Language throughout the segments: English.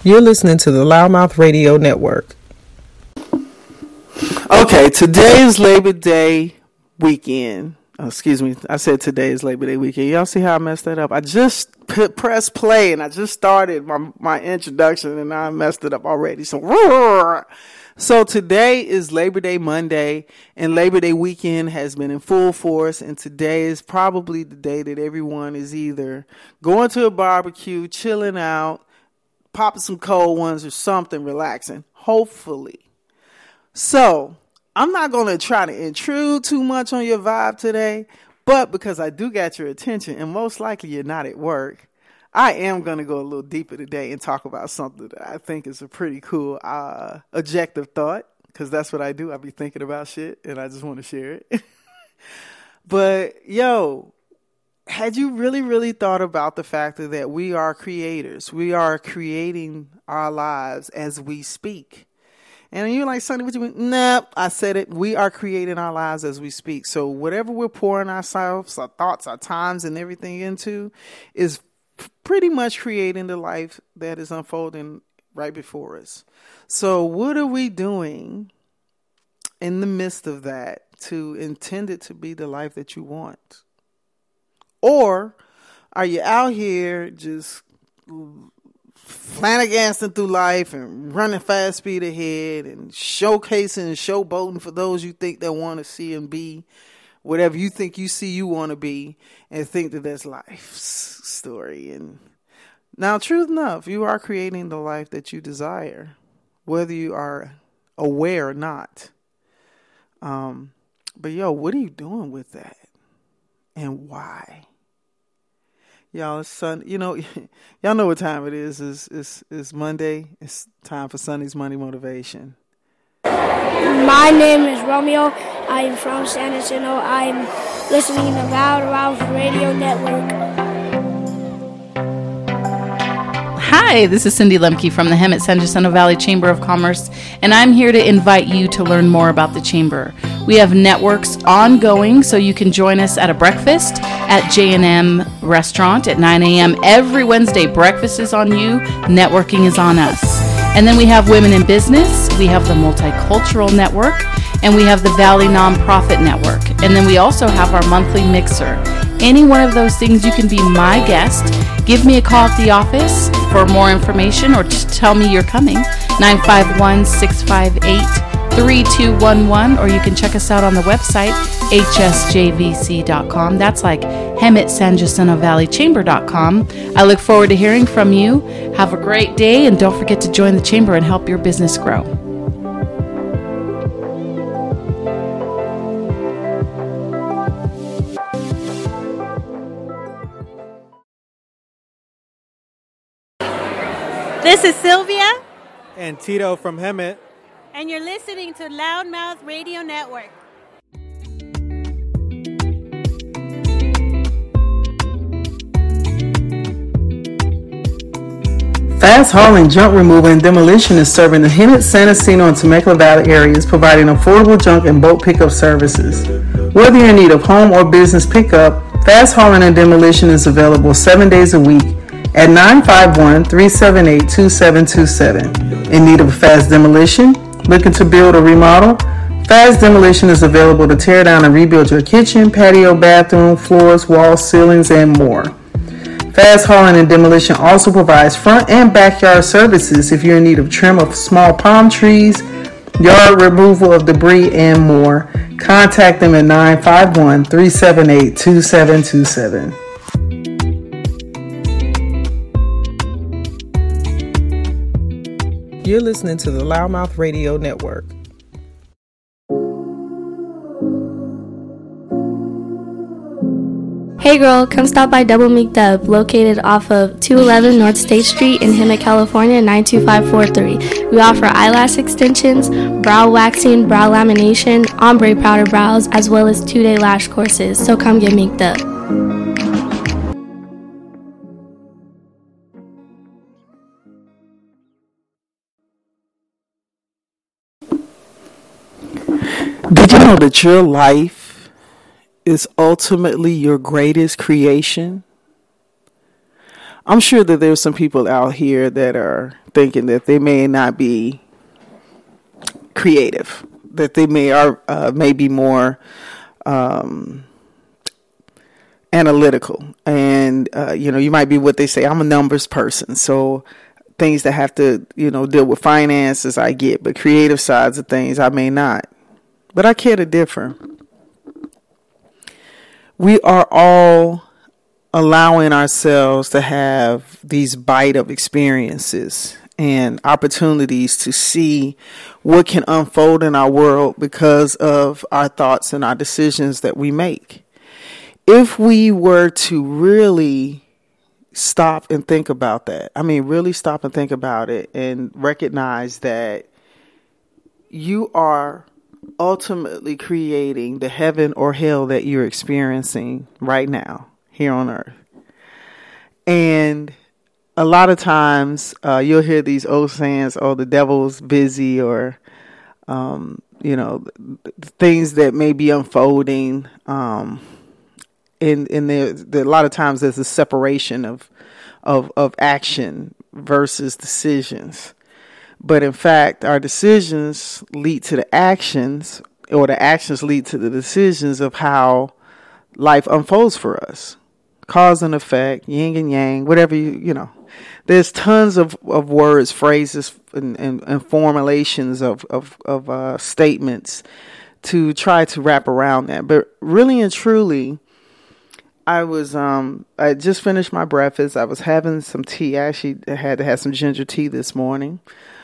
You're listening to the Loudmouth Radio Network. Okay, today is Labor Day weekend. Oh, excuse me, I said today is Labor Day weekend. Y'all see how I messed that up? I just pressed play and I just started my introduction and now I messed it up already. So today is Labor Day Monday and Labor Day weekend has been in full force, and today is probably the day that everyone is either going to a barbecue, chilling out, popping some cold ones or something, relaxing, hopefully. So I'm not going to try to intrude too much on your vibe today, but because I do got your attention and most likely you're not at work, I am going to go a little deeper today and talk about something that I think is a pretty cool objective thought, because that's what I do. I be thinking about shit and I just want to share it. But yo, had you really thought about the fact that we are creators? We are creating our lives as we speak. And you're like, Sonny, what you mean? Nah, I said it. We are creating our lives as we speak. So whatever we're pouring ourselves, our thoughts, our times, and everything into is pretty much creating the life that is unfolding right before us. So what are we doing in the midst of that to intend it to be the life that you want? Or are you out here just flanigansing through life and running fast speed ahead and showcasing and showboating for those you think they want to see and be whatever you think you see you want to be, and think that that's life's story? And now, truth enough, you are creating the life that you desire, whether you are aware or not. But yo, what are you doing with that? And why? Y'all, it's y'all know what time it is. It's Monday. It's time for Sonny's Monday Motivation. My name is Romeo. I am from San Jacinto. I'm listening to Loudmouth Radio Network. Hi, this is Cindy Lemke from the Hemet San Jacinto Valley Chamber of Commerce, and I'm here to invite you to learn more about the Chamber. We have networks ongoing, so you can join us at a breakfast at J&M Restaurant at 9 a.m. every Wednesday. Breakfast is on you, networking is on us. And then we have Women in Business, we have the Multicultural Network, and we have the Valley Nonprofit Network. And then we also have our monthly mixer. Any one of those things, you can be my guest. Give me a call at the office for more information, or just tell me you're coming, 951-658-3211, or you can check us out on the website, hsjvc.com. That's like Hemet San Jacinto Valley Chamber.com. I look forward to hearing from you. Have a great day, and don't forget to join the Chamber and help your business grow. This is Sylvia and Tito from Hemet, and you're listening to Loudmouth Radio Network. Fast hauling, junk removal, and demolition is serving the Hemet, San Jacinto, and Temecula Valley areas, providing affordable junk and bulk pickup services. Whether you're in need of home or business pickup, fast hauling and demolition is available 7 days a week at 951-378-2727. In need of a fast demolition? Looking to build or remodel? Fast demolition is available to tear down and rebuild your kitchen, patio, bathroom, floors, walls, ceilings, and more. Fast hauling and demolition also provides front and backyard services if you're in need of trim of small palm trees, yard removal of debris, and more. Contact them at 951-378-2727. You're listening to the Loudmouth Radio Network. Hey girl, come stop by Double Meek Dub, located off of 211 North State Street in Hemet, California, 92543. We offer eyelash extensions, brow waxing, brow lamination, ombre powder brows, as well as 2-day lash courses, so come get meeked up. Did you know that your life is ultimately your greatest creation? I'm sure that there's some people out here that are thinking that they may not be creative, that they may be more analytical, and you might be what they say. I'm a numbers person, so things that have to deal with finances I get, but creative sides of things I may not. But I care to differ. We are all allowing ourselves to have these bite of experiences and opportunities to see what can unfold in our world because of our thoughts and our decisions that we make. If we were to really stop and think about that, really stop and think about it and recognize that you are ultimately creating the heaven or hell that you're experiencing right now here on earth. And a lot of times you'll hear these old sayings, oh, the devil's busy, or, things that may be unfolding. And there, a lot of times there's a separation of action versus decisions. But in fact, our decisions lead to the actions, or the actions lead to the decisions of how life unfolds for us. Cause and effect, yin and yang, whatever There's tons of words, phrases, and formulations of statements to try to wrap around that. But really and truly, I just finished my breakfast. I was having some tea. I actually had to have some ginger tea this morning.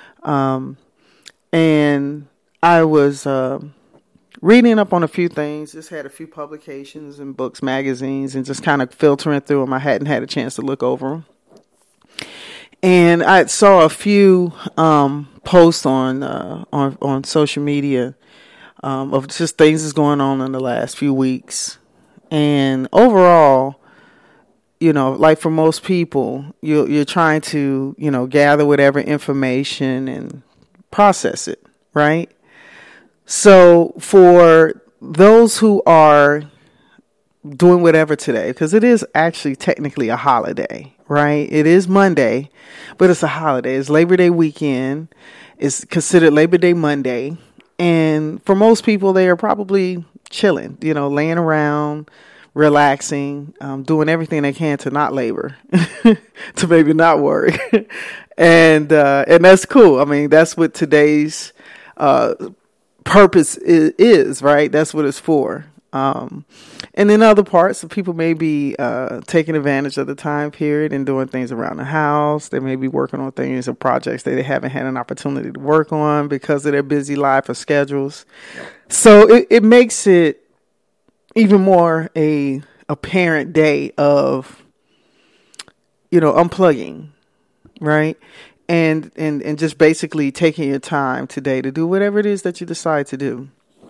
And I was reading up on a few things, just had a few publications and books, magazines, and just kind of filtering through them. I hadn't had a chance to look over them. And I saw a few posts on social media of just things that's going on in the last few weeks. And overall, like for most people, you're trying to, gather whatever information and process it, right? So for those who are doing whatever today, because it is actually technically a holiday, right? It is Monday, but it's a holiday. It's Labor Day weekend. It's considered Labor Day Monday. And for most people, they are probably chilling, laying around, relaxing, doing everything they can to not labor, to maybe not work. And that's cool. That's what today's purpose is, right? That's what it's for. And in other parts, people may be taking advantage of the time period and doing things around the house. They may be working on things or projects that they haven't had an opportunity to work on because of their busy life or schedules. So it makes it even more a apparent day of, unplugging, right? And just basically taking your time today to do whatever it is that you decide to do.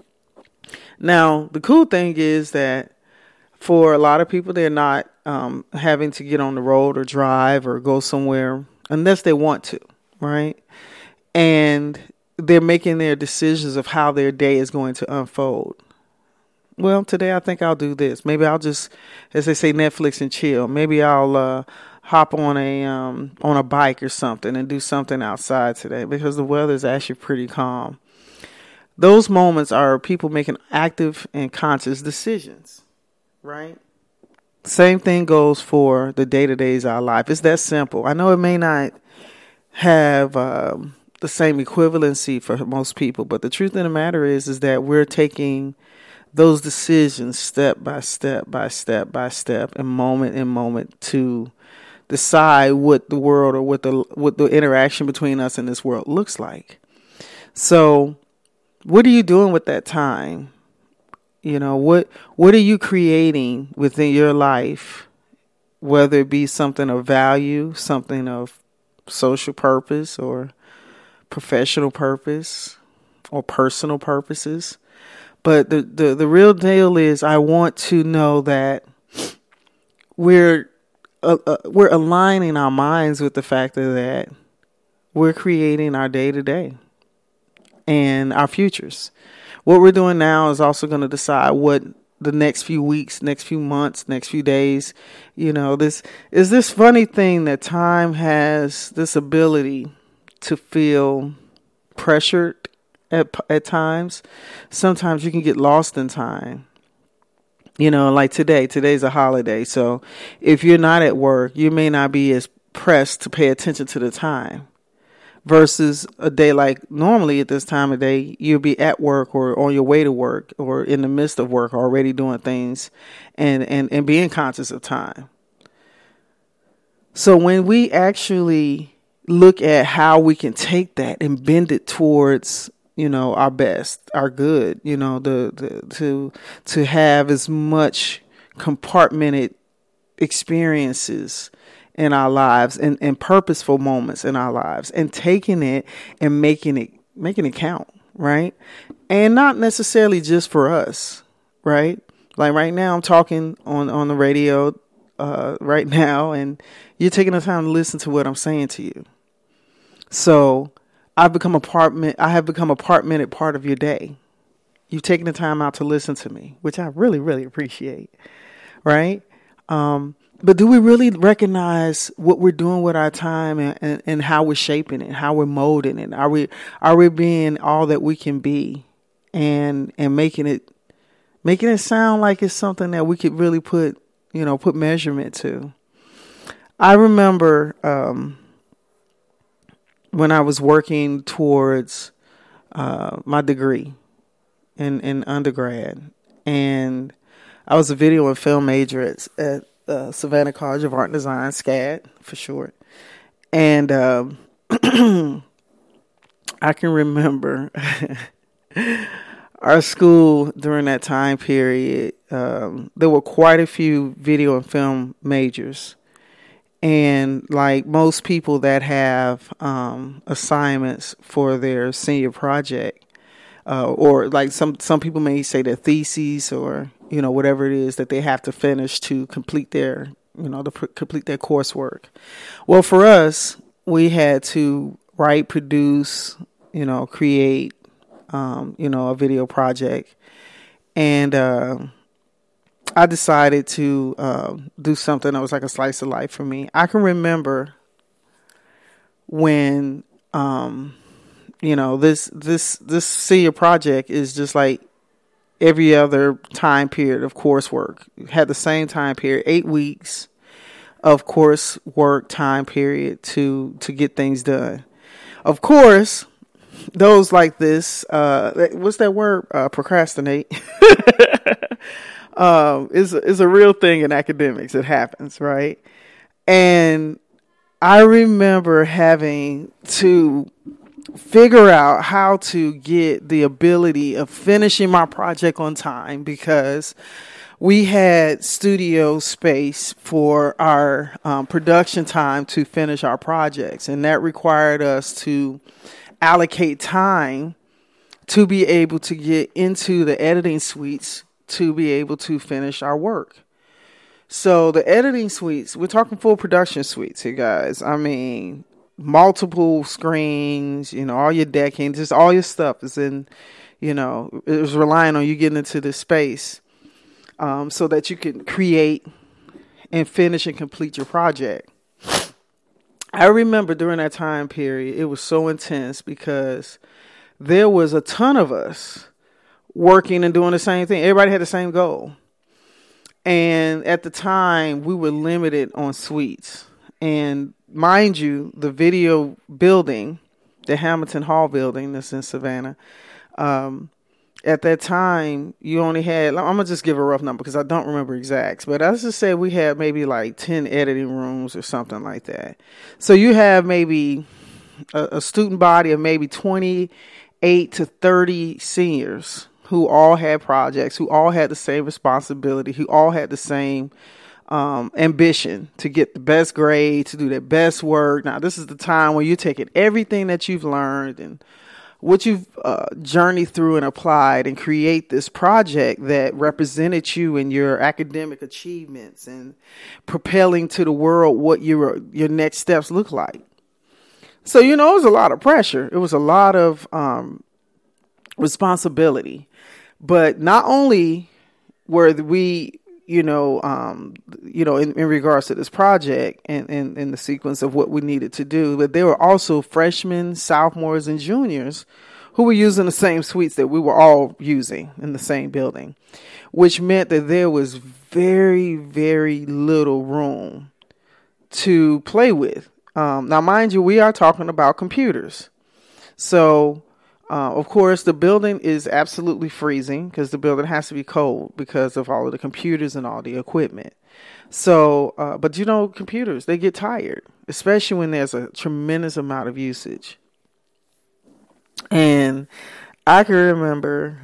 Now, the cool thing is that for a lot of people, they're not having to get on the road or drive or go somewhere unless they want to, right? And they're making their decisions of how their day is going to unfold. Well, today I think I'll do this. Maybe I'll just, as they say, Netflix and chill. Maybe I'll hop on a bike or something and do something outside today because the weather is actually pretty calm. Those moments are people making active and conscious decisions, right? Same thing goes for the day-to-days of our life. It's that simple. I know it may not have the same equivalency for most people, but the truth of the matter is that we're taking those decisions step by step by step by step and moment to decide what the world or what the interaction between us and this world looks like. So what are you doing with that time? What are you creating within your life, whether it be something of value, something of social purpose or professional purpose or personal purposes? But the real deal is I want to know that we're aligning our minds with the fact that we're creating our day-to-day and our futures. What we're doing now is also going to decide what the next few weeks, next few months, next few days. This is this funny thing that time has this ability to feel pressured at times. Sometimes you can get lost in time. Like today's a holiday. So if you're not at work, you may not be as pressed to pay attention to the time. Versus a day like normally at this time of day, you'll be at work or on your way to work or in the midst of work, already doing things and being conscious of time. So when we actually look at how we can take that and bend it towards, our best, our good, to have as much compartmented experiences in our lives and purposeful moments in our lives, and taking it and making it count, right? And not necessarily just for us, right? Like right now I'm talking on the radio right now, and you're taking the time to listen to what I'm saying to you. So I have become a part-minute part of your day. You've taken the time out to listen to me, which I really, really appreciate, right? But do we really recognize what we're doing with our time and how we're shaping it, how we're molding it? Are we being all that we can be and making it sound like it's something that we could really put measurement to? I remember when I was working towards my degree in undergrad, and I was a video and film major at Savannah College of Art and Design, SCAD for short. And I can remember our school during that time period, there were quite a few video and film majors. And like most people that have assignments for their senior project, or like some people may say their theses or whatever it is that they have to finish to complete their complete their coursework. Well, for us, we had to write, produce, create, a video project, and I decided to do something that was like a slice of life for me. I can remember when this senior project is just like every other time period of coursework. Had the same time period, 8 weeks of coursework time period to get things done. Of course, those like this, what's that word? Procrastinate. Is a real thing in academics. It happens, right? And I remember having to figure out how to get the ability of finishing my project on time, because we had studio space for our production time to finish our projects, and that required us to allocate time to be able to get into the editing suites to be able to finish our work. So the editing suites, we're talking full production suites here, guys. I mean, multiple screens, all your decking, just all your stuff is in, it was relying on you getting into this space so that you can create and finish and complete your project. I remember during that time period, it was so intense because there was a ton of us working and doing the same thing. Everybody had the same goal. And at the time, we were limited on suites. And mind you, the video building, the Hamilton Hall building that's in Savannah, at that time, you only had, I'm going to just give a rough number because I don't remember exacts, but let's just say we had maybe like 10 editing rooms or something like that. So you have maybe a student body of maybe 28 to 30 seniors who all had projects, who all had the same responsibility, who all had the same ambition to get the best grade, to do their best work. Now, this is the time when you're taking everything that you've learned and what you've journeyed through and applied and create this project that represented you and your academic achievements and propelling to the world what your next steps look like. So, it was a lot of pressure. It was a lot of responsibility. But not only where we, in regards to this project and in the sequence of what we needed to do, but there were also freshmen, sophomores, and juniors who were using the same suites that we were all using in the same building, which meant that there was very, very little room to play with. Now, mind you, we are talking about computers. So, of course, the building is absolutely freezing because the building has to be cold because of all of the computers and all the equipment. So, but computers, they get tired, especially when there's a tremendous amount of usage. And I can remember,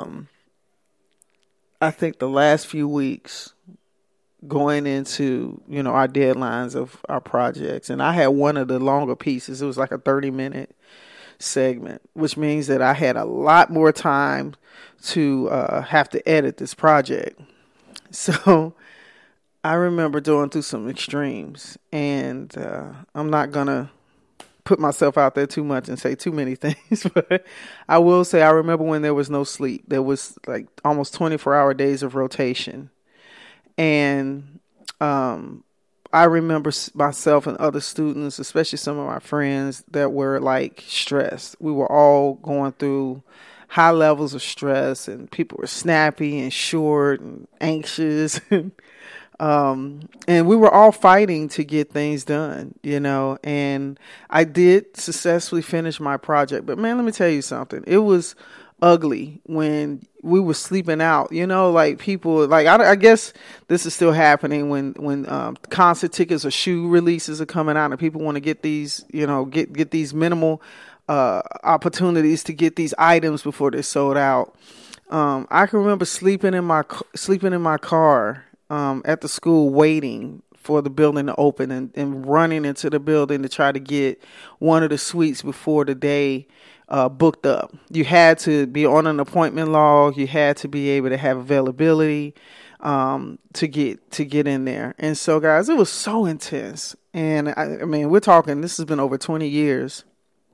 I think the last few weeks going into, our deadlines of our projects. And I had one of the longer pieces. It was like a 30-minute segment, which means that I had a lot more time to have to edit this project. So I remember going through some extremes. And I'm not going to put myself out there too much and say too many things, but I will say I remember when there was no sleep. There was like almost 24-hour days of rotation. And I remember myself and other students, especially some of my friends, that were like stressed. We were all going through high levels of stress, and people were snappy and short and anxious. And we were all fighting to get things done, and I did successfully finish my project. But man, let me tell you something. It was ugly when we were sleeping out, like people, like, I guess this is still happening when concert tickets or shoe releases are coming out and people want to get these, get these minimal, opportunities to get these items before they're sold out. I can remember sleeping in my car, at the school waiting for the building to open and running into the building to try to get one of the suites before the day booked up. You had to be on an appointment log. You had to be able to have availability to get in there. And so, guys, it was so intense. And I mean, we're talking, this has been over 20 years.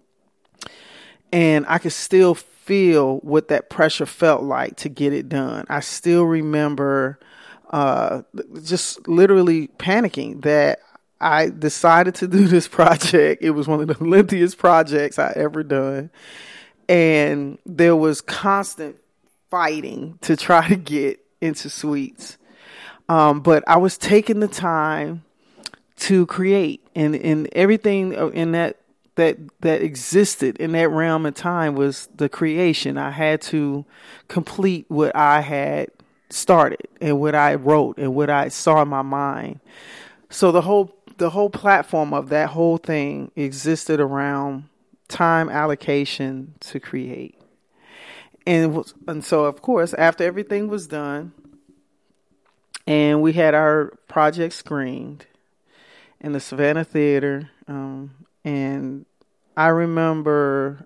And I could still feel what that pressure felt like to get it done. I still remember just literally panicking that I decided to do this project. It was one of the lengthiest projects I ever done. And there was constant fighting to try to get into suites. But I was taking the time to create, and everything in that existed in that realm of time was the creation. I had to complete what I had started and what I wrote and what I saw in my mind. So the whole platform of that whole thing existed around time allocation to create. And so, of course, after everything was done and we had our project screened in the Savannah Theater, and I remember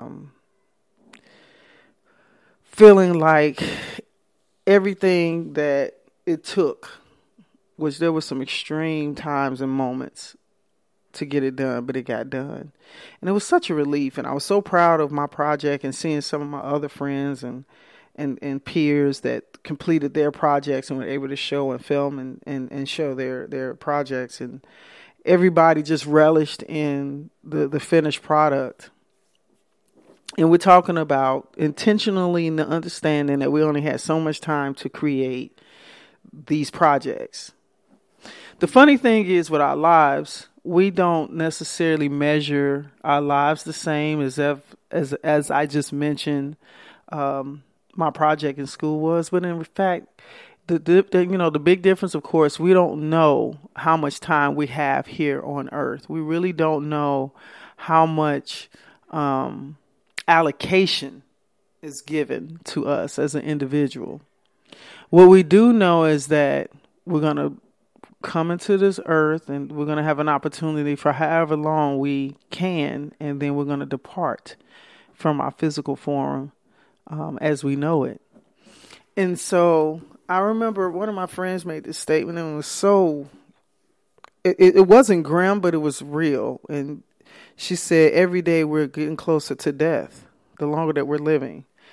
feeling like everything that it took, which there was some extreme times and moments to get it done, but it got done. And it was such a relief. And I was so proud of my project and seeing some of my other friends and peers that completed their projects and were able to show and film and show their projects. And everybody just relished in the finished product. And we're talking about intentionally the understanding that we only had so much time to create these projects. The funny thing is with our lives, we don't necessarily measure our lives the same as I just mentioned my project in school was. But in fact, the big difference, of course, we don't know how much time we have here on earth. We really don't know how much allocation is given to us as an individual. What we do know is that we're going to come into this earth and we're going to have an opportunity for however long we can, and then we're going to depart from our physical form as we know it. And so I remember one of my friends made this statement, and it was so, it wasn't grim, but it was real. And she said, every day we're getting closer to death, the longer that we're living.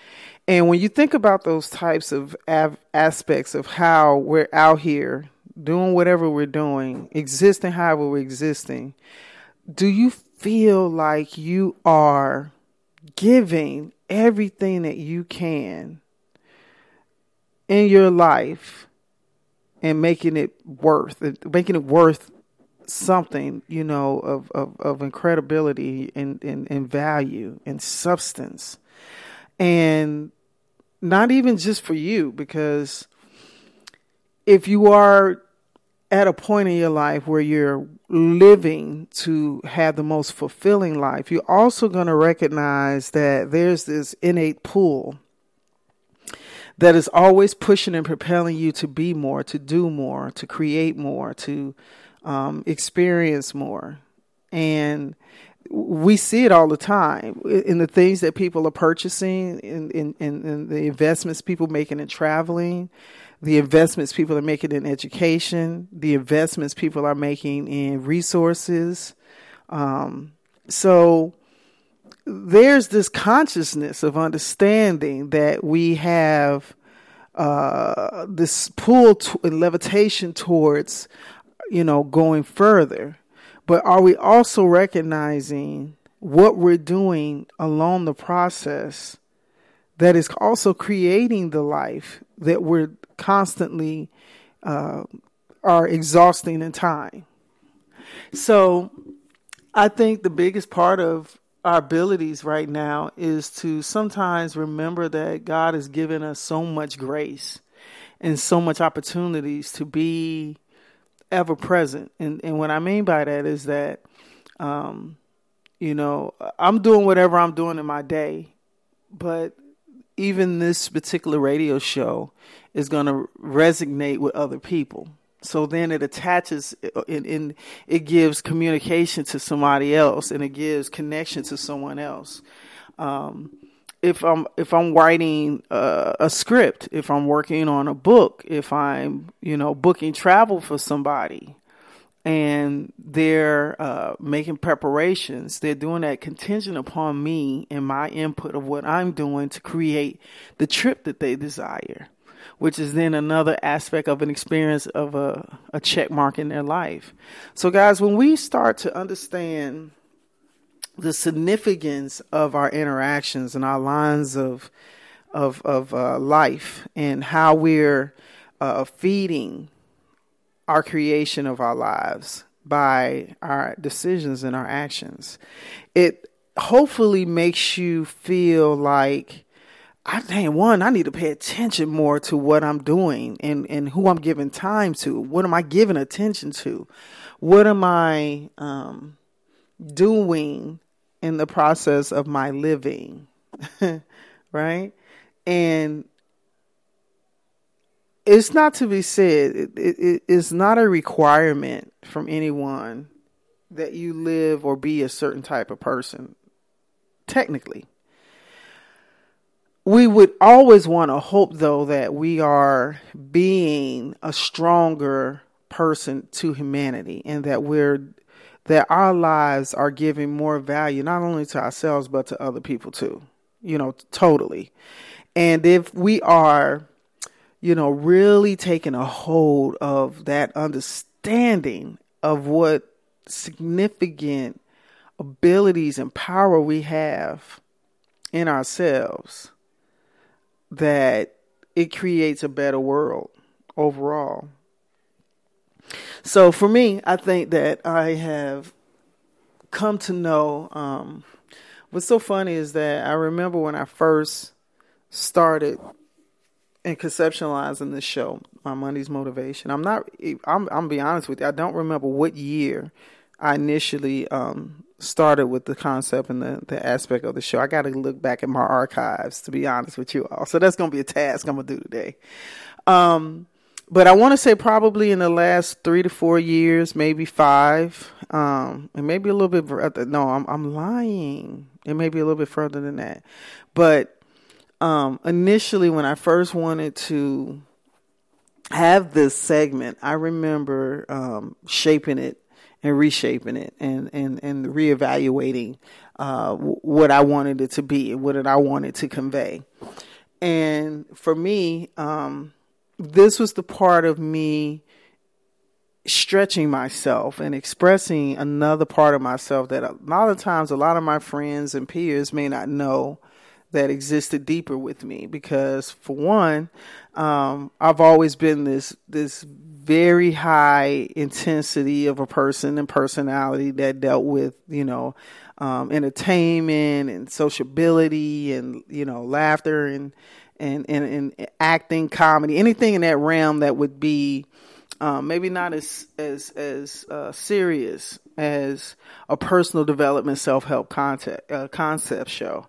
And when you think about those types of aspects of how we're out here doing whatever we're doing, existing however we're existing, do you feel like you are giving everything that you can in your life and making it worth something, you know, of incredibility and value and substance? And not even just for you, because if you are at a point in your life where you're living to have the most fulfilling life, you're also going to recognize that there's this innate pull that is always pushing and propelling you to be more, to do more, to create more, to experience more. And we see it all the time in the things that people are purchasing, in the investments people making in traveling, the investments people are making in education, the investments people are making in resources. So there's this consciousness of understanding that we have this pull and levitation towards, you know, going further. But are we also recognizing what we're doing along the process that is also creating the life that we're constantly are exhausting in time? So I think the biggest part of our abilities right now is to sometimes remember that God has given us so much grace and so much opportunities to be ever present. And what I mean by that is that, you know, I'm doing whatever I'm doing in my day, but even this particular radio show is going to resonate with other people. So then it attaches and it gives communication to somebody else, and it gives connection to someone else. If I'm writing a script, if I'm working on a book, if I'm, you know, booking travel for somebody, and they're making preparations, they're doing that contingent upon me and my input of what I'm doing to create the trip that they desire, which is then another aspect of an experience of a check mark in their life. So guys, when we start to understand the significance of our interactions and our lines of life and how we're feeding our creation of our lives by our decisions and our actions, it hopefully makes you feel like, I need to pay attention more to what I'm doing and who I'm giving time to. What am I giving attention to? What am I doing in the process of my living? Right? And it's not to be said, it's not a requirement from anyone that you live or be a certain type of person. Technically. We would always want to hope, though, that we are being a stronger person to humanity, and that our lives are giving more value, not only to ourselves, but to other people too, you know, totally. And if we are, you know, really taking a hold of that understanding of what significant abilities and power we have in ourselves, that it creates a better world overall. So for me, I think that I have come to know, what's so funny is that I remember when I first started and conceptualizing this show, My Monday's Motivation. I'm be honest with you, I don't remember what year I initially started with the concept and the aspect of the show. I got to look back at my archives, to be honest with you all. So that's going to be a task I'm going to do today. But I want to say probably in the last 3 to 4 years, maybe 5, and maybe a little bit further. No, I'm lying. It may be a little bit further than that. But initially, when I first wanted to have this segment, I remember shaping it and reshaping it and reevaluating what I wanted it to be and what I wanted to convey. And for me, this was the part of me stretching myself and expressing another part of myself that a lot of times a lot of my friends and peers may not know that existed deeper with me. Because for one, I've always been this very high intensity of a person and personality that dealt with, entertainment and sociability and, laughter and acting, comedy, anything in that realm that would be maybe not as serious as a personal development self-help concept show.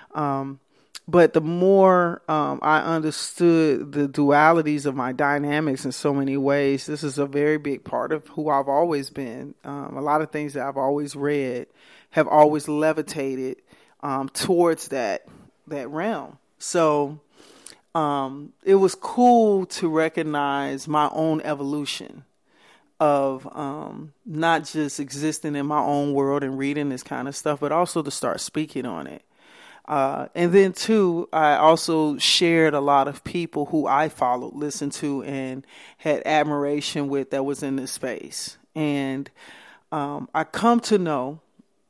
But the more I understood the dualities of my dynamics in so many ways, this is a very big part of who I've always been. A lot of things that I've always read have always levitated towards that realm. So it was cool to recognize my own evolution of not just existing in my own world and reading this kind of stuff, but also to start speaking on it. And then, too, I also shared a lot of people who I followed, listened to, and had admiration with that was in this space. And I come to know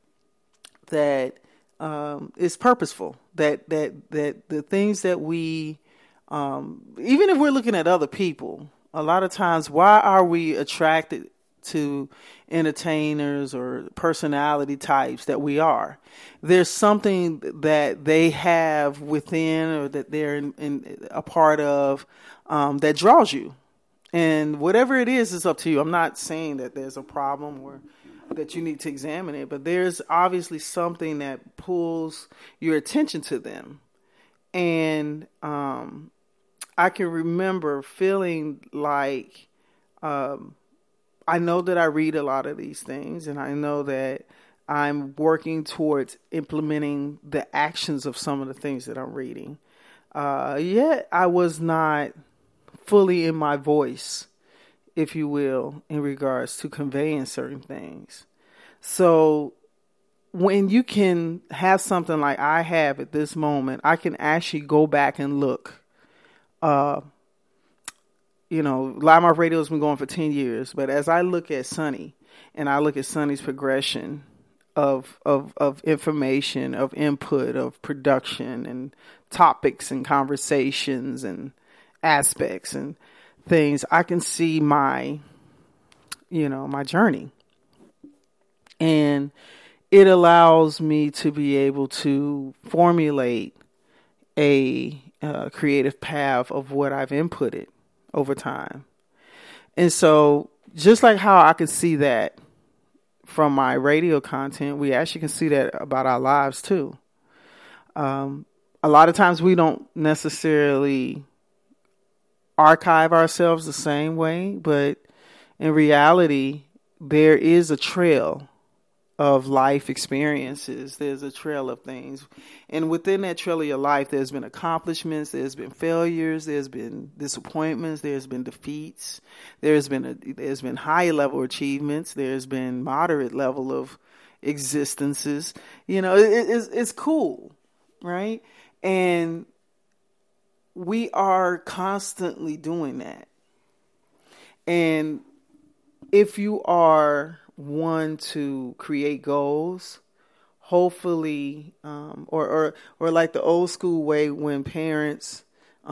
that it's purposeful, that the things that we, even if we're looking at other people, a lot of times, why are we attracted to entertainers or personality types that we are? There's something that they have within or that they're in a part of that draws you. And whatever it is up to you. I'm not saying that there's a problem or that you need to examine it, but there's obviously something that pulls your attention to them. And I can remember feeling like I know that I read a lot of these things, and I know that I'm working towards implementing the actions of some of the things that I'm reading. Yet I was not fully in my voice, if you will, in regards to conveying certain things. So when you can have something like I have at this moment, I can actually go back and look. Loudmouth Radio has been going for 10 years, but as I look at Sonny and I look at Sonny's progression of information, of input, of production and topics and conversations and aspects and things, I can see my journey. And it allows me to be able to formulate a creative path of what I've inputted over time. And so just like how I can see that from my radio content, we actually can see that about our lives too. A lot of times we don't necessarily archive ourselves the same way, but in reality, there is a trail of life experiences. There's a trail of things. And within that trail of your life, there's been accomplishments, there's been failures, there's been disappointments, there's been defeats, there's been high level achievements, there's been moderate level of existences. It's cool, right? And we are constantly doing that. And if you are one to create goals, hopefully, or like the old school way when parents,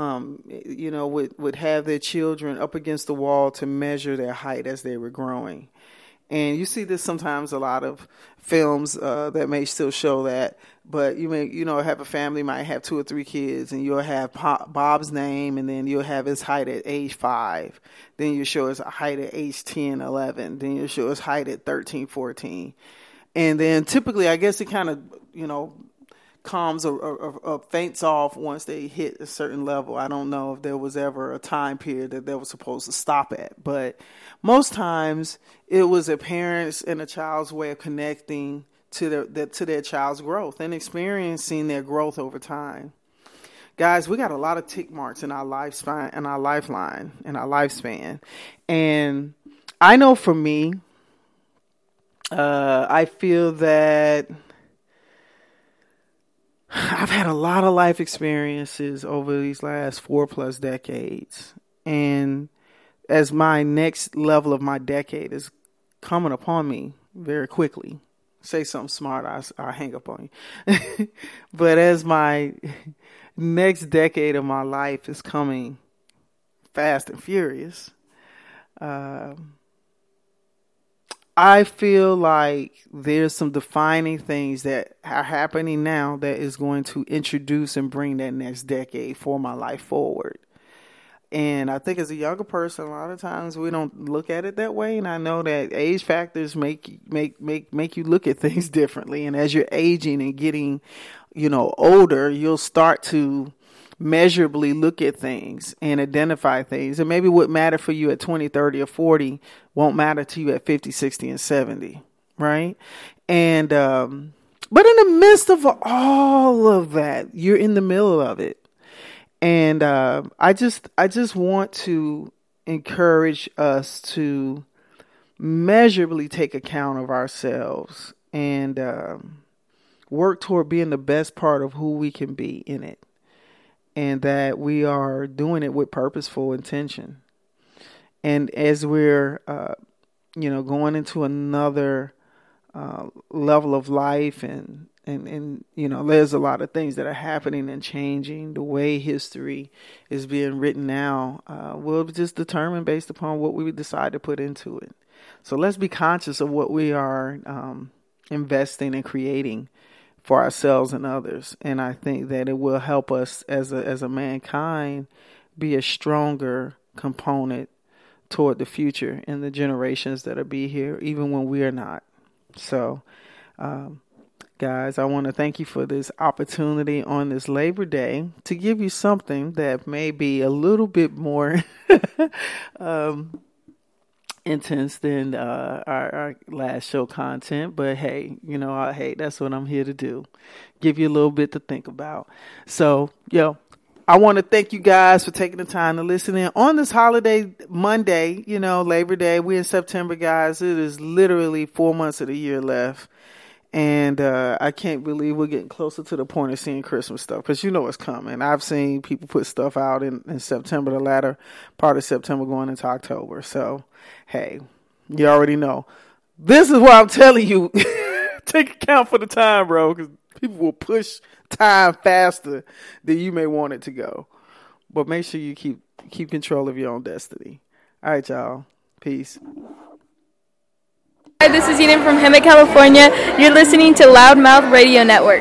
would have their children up against the wall to measure their height as they were growing. And you see this sometimes a lot of films that may still show that, but you may, have a family, might have 2 or 3 kids, and you'll have Bob's name, and then you'll have his height at age 5. Then you show his height at age 10, 11. Then you show his height at 13, 14. And then typically, I guess it kind of, calms or faints off once they hit a certain level. I don't know if there was ever a time period that they were supposed to stop at, but most times it was a parent's and a child's way of connecting to their child's growth and experiencing their growth over time. Guys, we got a lot of tick marks in our lifespan, in our lifeline, in our lifespan. And I know for me, I feel that I've had a lot of life experiences over these last 4+ decades. And as my next level of my decade is coming upon me very quickly, say something smart, I'll hang up on you. But as my next decade of my life is coming fast and furious, I feel like there's some defining things that are happening now that is going to introduce and bring that next decade for my life forward. And I think as a younger person, a lot of times we don't look at it that way. And I know that age factors make you look at things differently. And as you're aging and getting, older, you'll start to measurably look at things and identify things. And maybe what mattered for you at 20, 30, or 40 won't matter to you at 50, 60, and 70, right? And but in the midst of all of that, you're in the middle of it. And I just want to encourage us to measurably take account of ourselves and work toward being the best part of who we can be in it. And that we are doing it with purposeful intention. And as we're, going into another level of life and there's a lot of things that are happening and changing. The way history is being written now will just determine based upon what we decide to put into it. So let's be conscious of what we are investing and creating for ourselves and others. And I think that it will help us as a mankind be a stronger component toward the future and the generations that'll be here, even when we are not. So, guys, I want to thank you for this opportunity on this Labor Day to give you something that may be a little bit more intense than our last show content, but hey, that's what I'm here to do, give you a little bit to think about. So I want to thank you guys for taking the time to listen in on this holiday Monday, Labor Day. We're in September, guys. It is literally 4 months of the year left. And I can't believe we're getting closer to the point of seeing Christmas stuff, because it's coming. I've seen people put stuff out in September, the latter part of September going into October. So, hey, you already know. This is what I'm telling you. Take account for the time, bro, because people will push time faster than you may want it to go. But make sure you keep control of your own destiny. All right, y'all. Peace. Hi, this is Eden from Hemet, California. You're listening to Loudmouth Radio Network.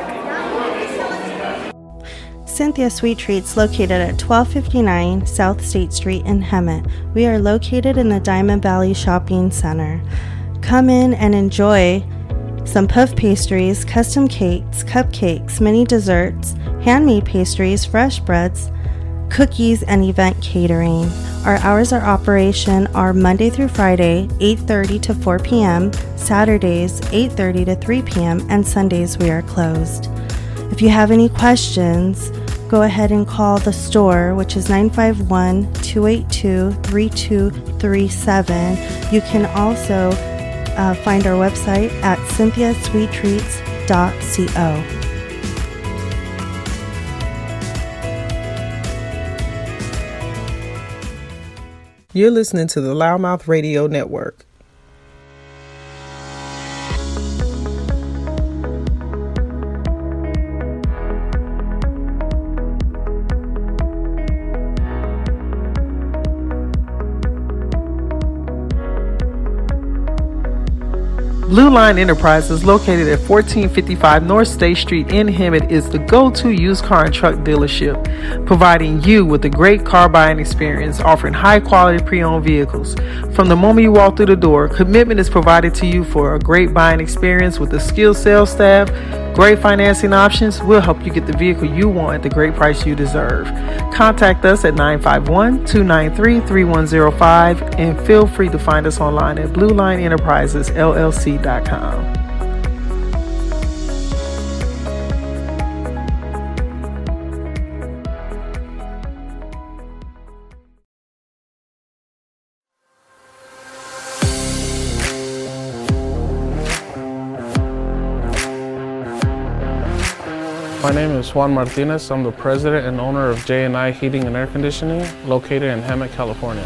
Cynthia Sweet Treats, located at 1259 South State Street in Hemet. We are located in the Diamond Valley Shopping Center. Come in and enjoy some puff pastries, custom cakes, cupcakes, mini desserts, handmade pastries, fresh breads, cookies, and event catering. Our hours of operation are Monday through Friday, 8:30 to 4 p.m., Saturdays, 8:30 to 3 p.m., and Sundays we are closed. If you have any questions, go ahead and call the store, which is 951-282-3237. You can also find our website at cynthiasweettreats.co. You're listening to the Loudmouth Radio Network. Blue Line Enterprises, located at 1455 North State Street in Hemet, is the go-to used car and truck dealership, providing you with a great car buying experience, offering high-quality pre-owned vehicles. From the moment you walk through the door, commitment is provided to you for a great buying experience with a skilled sales staff, great financing options. We'll help you get the vehicle you want at the great price you deserve. Contact us at 951-293-3105 and feel free to find us online at BlueLineEnterprisesLLC.com. My name is Juan Martinez. I'm the president and owner of J&I Heating and Air Conditioning, located in Hemet, California.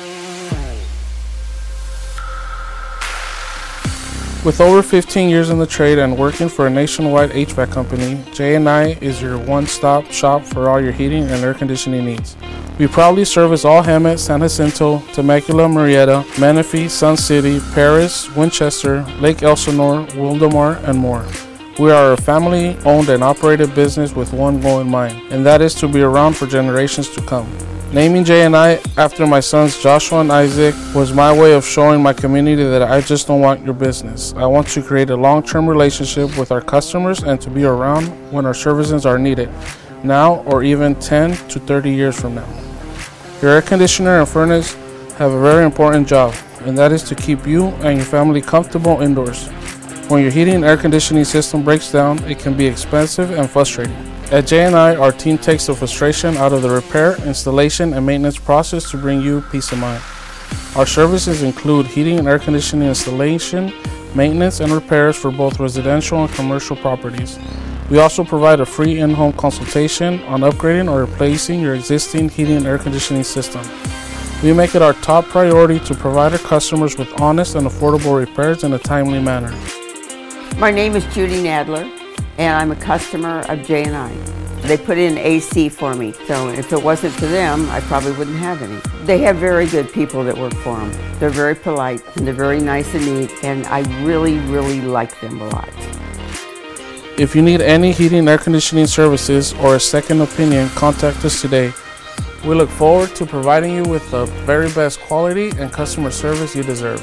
With over 15 years in the trade and working for a nationwide HVAC company, J&I is your one-stop shop for all your heating and air conditioning needs. We proudly service all Hemet, San Jacinto, Temecula, Murrieta, Menifee, Sun City, Paris, Winchester, Lake Elsinore, Wildomar, and more. We are a family-owned and operated business with one goal in mind, and that is to be around for generations to come. Naming J&I after my sons Joshua and Isaac was my way of showing my community that I just don't want your business. I want to create a long-term relationship with our customers and to be around when our services are needed, now or even 10 to 30 years from now. Your air conditioner and furnace have a very important job, and that is to keep you and your family comfortable indoors. When your heating and air conditioning system breaks down, it can be expensive and frustrating. At J&I, our team takes the frustration out of the repair, installation, and maintenance process to bring you peace of mind. Our services include heating and air conditioning installation, maintenance, and repairs for both residential and commercial properties. We also provide a free in-home consultation on upgrading or replacing your existing heating and air conditioning system. We make it our top priority to provide our customers with honest and affordable repairs in a timely manner. My name is Judy Nadler, and I'm a customer of J&I. They put in AC for me, so if it wasn't for them, I probably wouldn't have any. They have very good people that work for them. They're very polite, and they're very nice and neat, and I really, really like them a lot. If you need any heating and air conditioning services or a second opinion, contact us today. We look forward to providing you with the very best quality and customer service you deserve.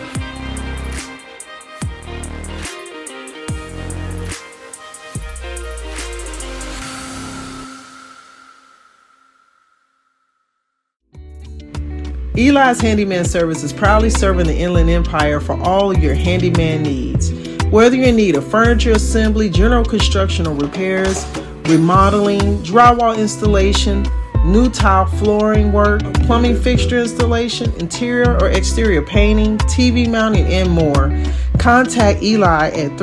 Eli's Handyman Service is proudly serving the Inland Empire for all your handyman needs. Whether you're in need of furniture assembly, general construction or repairs, remodeling, drywall installation, new tile flooring work, plumbing fixture installation, interior or exterior painting, TV mounting, and more, contact Eli at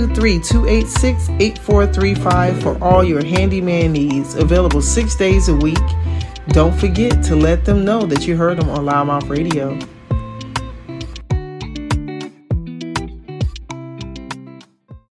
323-286-8435 for all your handyman needs, available 6 days a week. Don't forget to let them know that you heard them on Loudmouth Radio.